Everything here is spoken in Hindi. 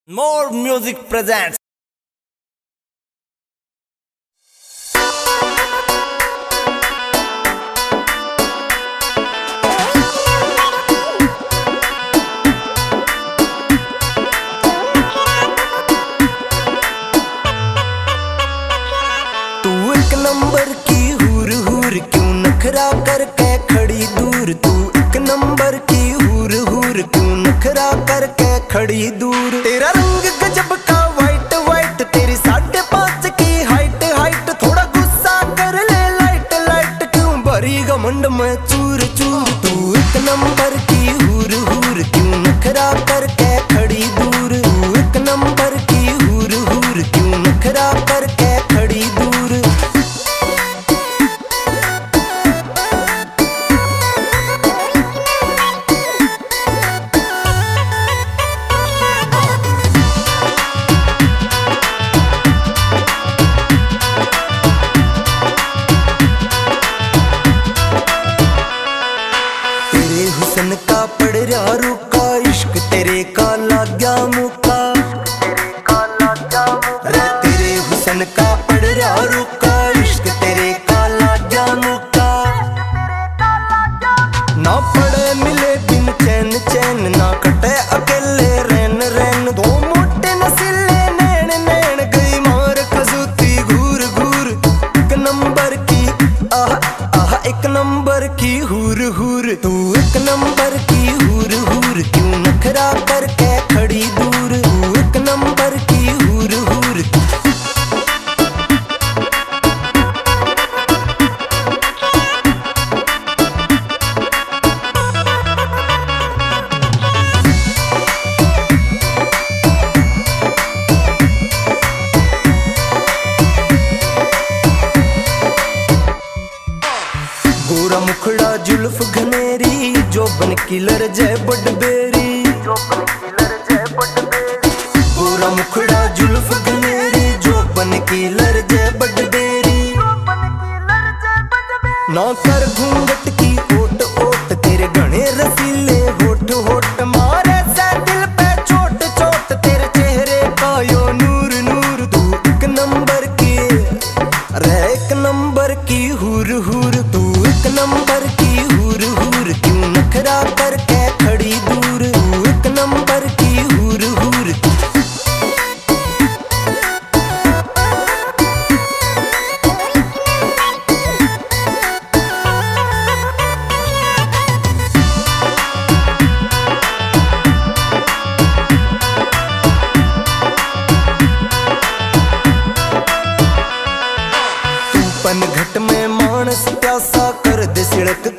More Music presents. तू एक नंबर की हूर हूर क्यों नखरा करके खड़ी दूर। तू एक नंबर की हूर हूर क्यों नखरा करके खड़ी दूर। तेरा रंग गजब का वाइट वाइट, तेरी 5.5 की हाइट हाइट। थोड़ा गुस्सा कर ले लाइट लाइट, क्यों भरी घमंड में चूर चूर। तू एक नंबर की हूर हूर क्यों नखरा करके खड़ी दूर। तू एक नंबर की हूर हूर क्यों नखरा करके खड़ी दूर। हुसन का पड़ रहा रुका, इश्क तेरे का लाग्या मुका। रे तेरे हुसन का पड़ रहा रुका, इश्क तेरे का लाग्या मुका। ना पड़े मिले बिन चैन चैन, ना कटे अकेले रैन रैन। दो मोटे नसीले नैन नैन, गई मार खजूती घूर घूर। एक नंबर की आह आह, एक नंबर की हूर हूर। तू एक नंबर की हूर हूर क्यों नखरा करके खड़ी दूर। तू एक नंबर की हूर हूर। गोरा मुखड़ा जुल्फ घनेरी, जो बन किलर जय बडबेरी। गोरा मुखड़ा जुल्फ घनेरी, जो बन किलर जय बडबेरी। ना कर घूंघट की ओट ओट, तेरे घने रसीले होठ होठ। मारे से दिल पे चोट चोट, तेरे चेहरे का यो नूर नूर। तू एक नंबर की रे एक नंबर की हूर हूर। तू एक नंबर की हूर हूर क्यों नखरा करके खड़ी दूर। तू एक नंबर की हूर हूर। तू पन घट में मानस प्यासा, कर दे सिड़क